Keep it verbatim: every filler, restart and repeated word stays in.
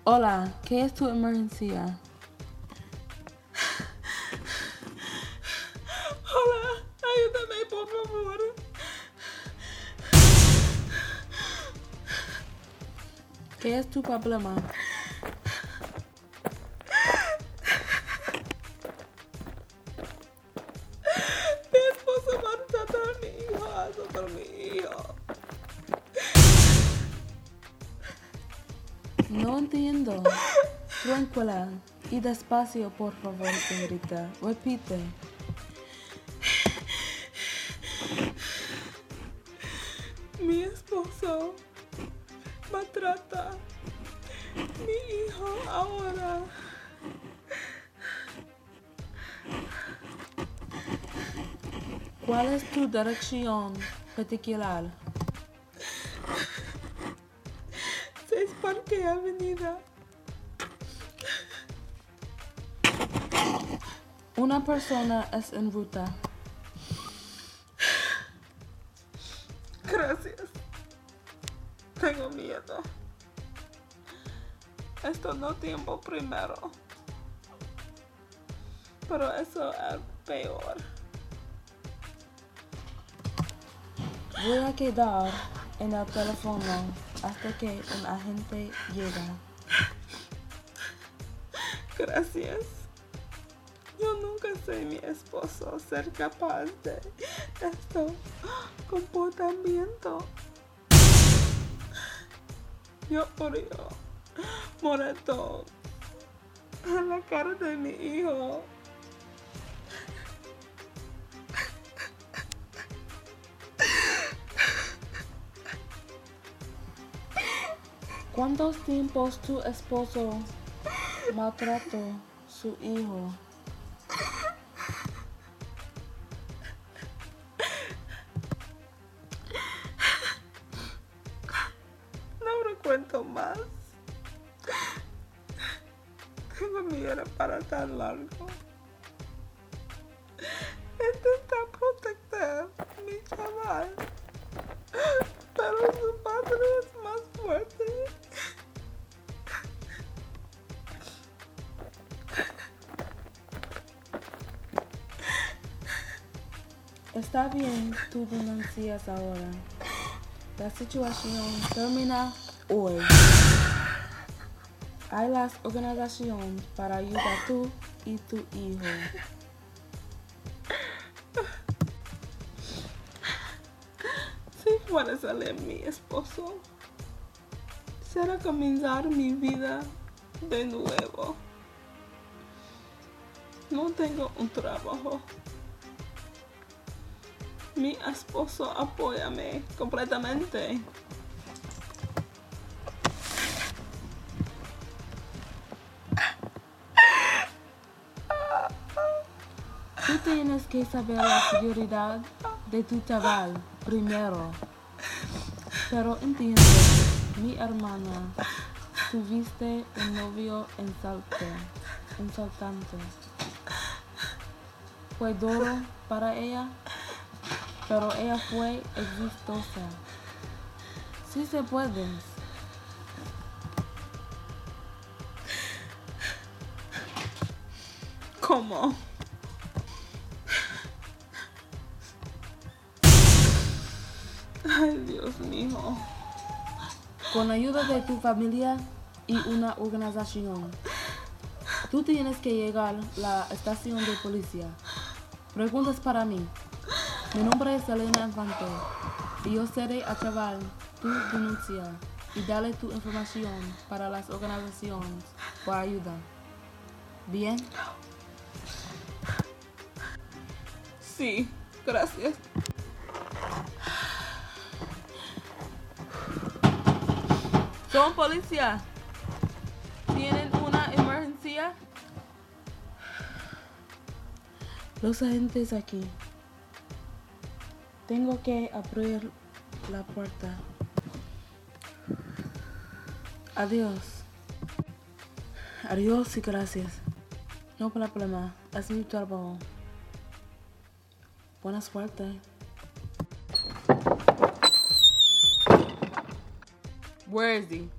Hola, ¿qué es tu emergencia? Hola, ayúdame, por favor. ¿Qué es tu problema? Mi esposo maltrata a mi hijo, azota a mi hijo. No entiendo. Tranquila y despacio, por favor, señorita. Repite. Mi esposo maltrata a mi hijo ahora. ¿Cuál es tu dirección particular? Seis Parque Avenida. Una persona es en ruta. Gracias. Tengo miedo. Esto no tiempo primero. Pero eso es peor. Voy a quedar en el teléfono hasta que un agente llega. Gracias. Yo nunca sé mi esposo ser capaz de este comportamiento. Yo por yo moreto en la cara de mi hijo. ¿Cuántos tiempos tu esposo maltrató a su hijo? No recuento más. Tengo miedo para tan largo. Intenta proteger a mi chaval, pero su padre es más fuerte. Está bien, tú denuncias ahora. La situación termina hoy. Hay las organizaciones para ayudar a tú y tu hijo. Si fuera salir mi esposo, será comenzar mi vida de nuevo. No tengo un trabajo. Mi esposo apóyame completamente. Tú tienes que saber la seguridad de tu chaval primero. Pero entiende, mi hermana, tuviste un novio insalte, insultante. Fue duro para ella, pero ella fue exitosa. Sí se puede. ¿Cómo? Ay, Dios mío. Con ayuda de tu familia y una organización. Tú tienes que llegar a la estación de policía. Preguntas para mí. Mi nombre es Elena Infante y yo seré a chaval tu denuncia y dale tu información para las organizaciones por ayuda. ¿Bien? Sí, gracias. Son policía. ¿Tienen una emergencia? Los agentes aquí. Tengo que abrir la puerta. Adiós. Adiós y gracias. No problema. Es mi trabajo. Buena suerte. Where is he?